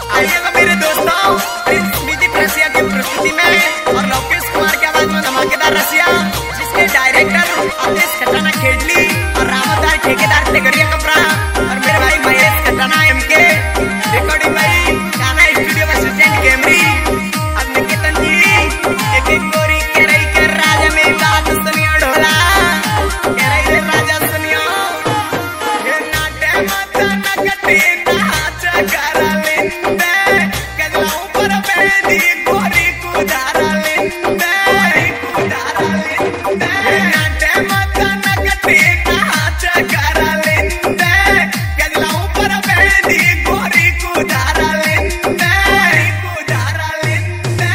आइएगा मेरे दोस्तों स्मृति प्रेसिया की प्रस्तुति में और लोकेश कुमार की आवाज में धमाकेदार रसिया, जिसके डायरेक्टर अवधेश खटाना खेडली और रामदार ठेकेदार तेगरिया कपड़ा और मेरे भाई महेश खटाना एमके रिकॉर्डिंग भाई गाना स्टूडियो में असिस्टेंट कैमरी अब निकेतन जी एक एक गोरी के रही के राजा में बात सुनियो ढोला के रही रे राजा सुनियो ये नाटे माता नगती नाच करा लिंदे गजलाऊ पर बेदी गोरी कुदारा लिंदे नाटे माता नगती नाच करा लिंदे गजलाऊ पर बेदी गोरी कुदारा लिंदे कुदारा लिंदे।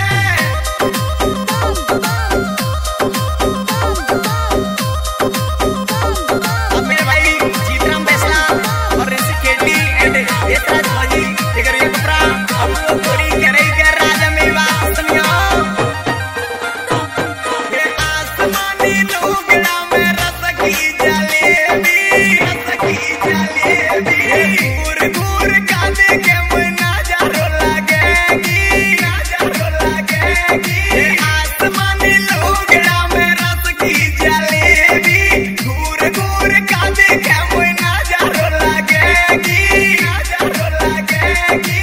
अब मेरे भाई जीतराम फैसला और ऋषि केटी एंड यशराज भाजी इधर ये कपड़ा अब वो गोरी कह रही के राजा मेरी बात सुनियो ये आसमानी लुगड़ा में रस की जलेबी घूर घूर कांदे के मुँह नजारो लगेगी ये आसमानी लुगड़ा में रस की जलेबी घूर घूर कांदे के मुँह नजारो लगेगी